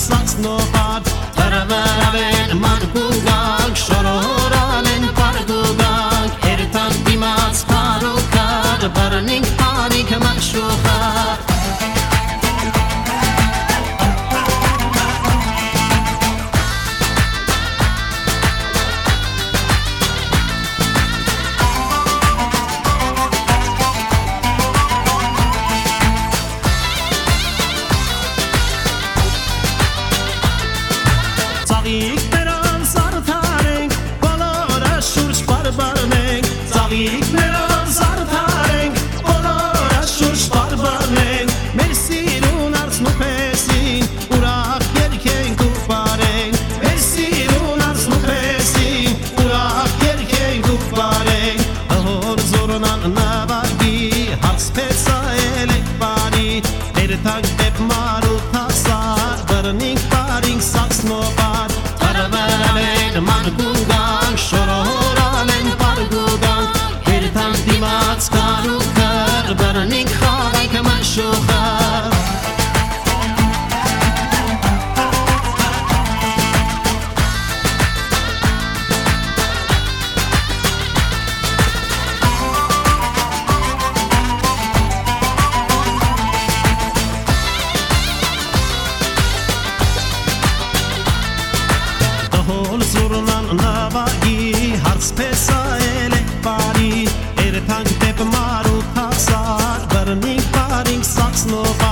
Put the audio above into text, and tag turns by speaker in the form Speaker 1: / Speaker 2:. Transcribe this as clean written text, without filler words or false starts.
Speaker 1: saks no bad Taraven margugang Shororanen pargugang Ertan dimats parukad Barning panik makshukhad Ծաղիկ նրան զարդարենք, բոլորը շուրջ բարբարնենք Ծաղիկ նրան զարդարենք, բոլորը շուրջ բարբարնենք Մեր սիրուն արցնու պեսին, ուրախ երգենք ու պարենք Մեր սիրուն արցնու պեսին, ուրախ երգենք ու պարենք Հոր զորնան նավագի, հարցպես այել եք բարի Երթանք դեպ մարու թասար, բրնինք բարինք սաքս նոբար Margugang, shororanen pargugang Ertan dimats karukar Barning kharik mashukhar Hol zurnan navagi hartsպես այել եք բարի Երթանք դեպ մարու թասար Բրնինք բարինք սաքս նով